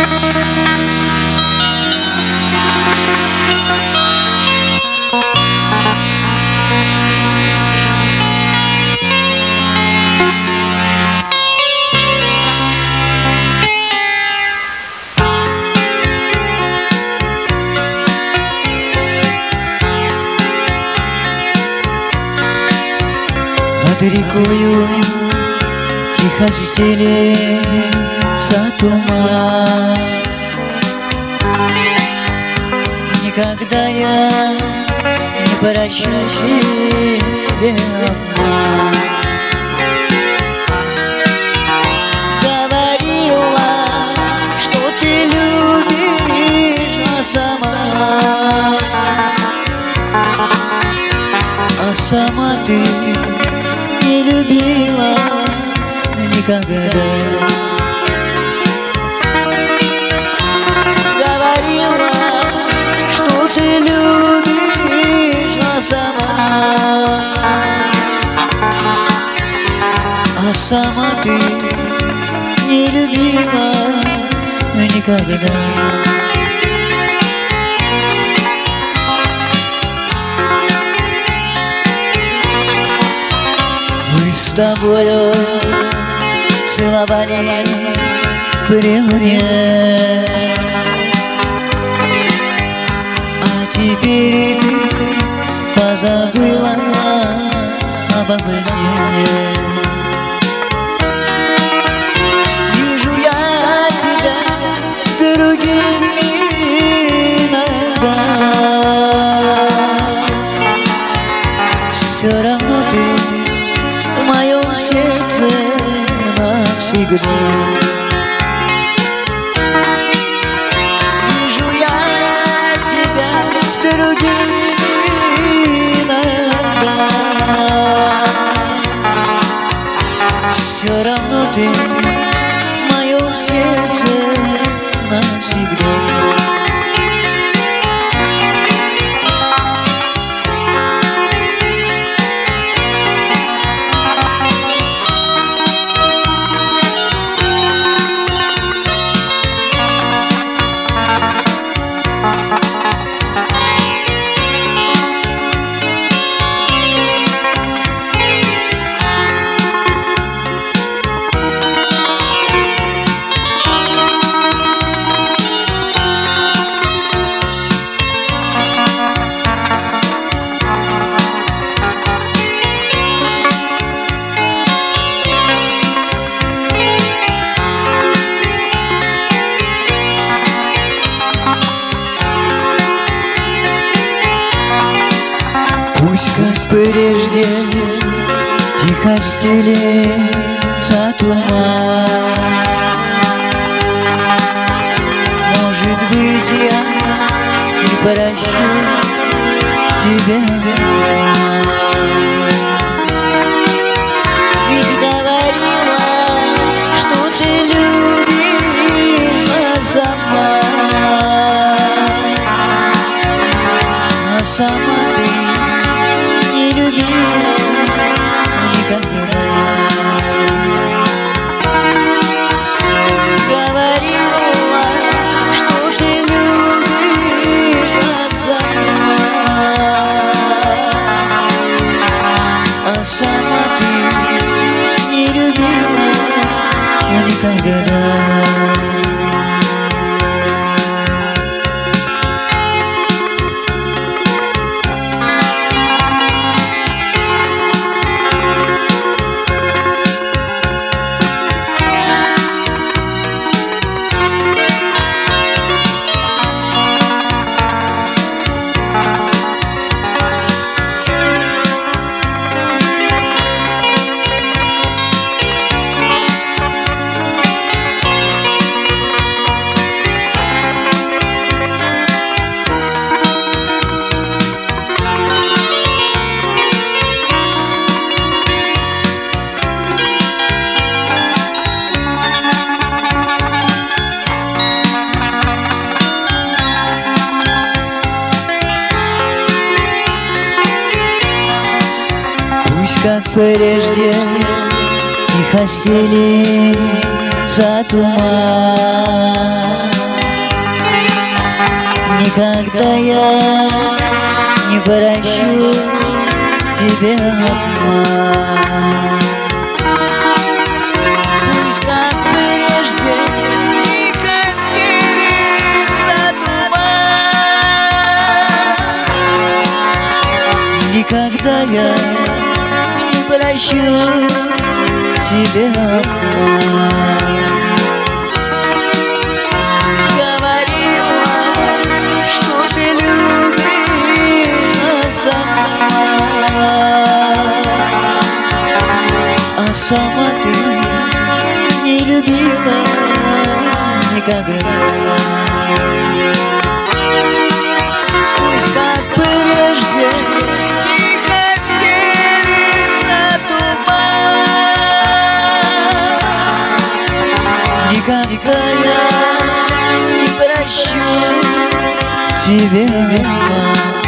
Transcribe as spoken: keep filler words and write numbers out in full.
Над рекою тихо стелется туман. Никогда я не прощу тебе обман. Говорила, что ты любишь, а сама, а сама ты не любила никогда. Говорила, что ты любишь, а сама, а сама ты не любила никогда. Мы с тобою целовались при луне, а теперь ты позабыла обо мне. Вижу я тебя с другими иногда, все равно ты в моем сердце навсегда. Вижу я тебя с другими иногда, все равно ты в моем сердце навсегда. Пусть, как прежде, тихо стелется туман. Может быть, я и прощу тебя. Ведь говорила, что ты любишь, а сама, а сама ты не любила никогда. Говорила, что ты любишь, а сама, а сама ты не любила никогда. Пусть, как прежде, тихо стелится туман. Никогда я не прощу тебе обман. Пусть как прежде тихо селится туман. Никогда я не прощу тебе обман. А сама ты не любила никогда. Пусть как прежде тихо селится туман. Никогда я не прощу тебе обман.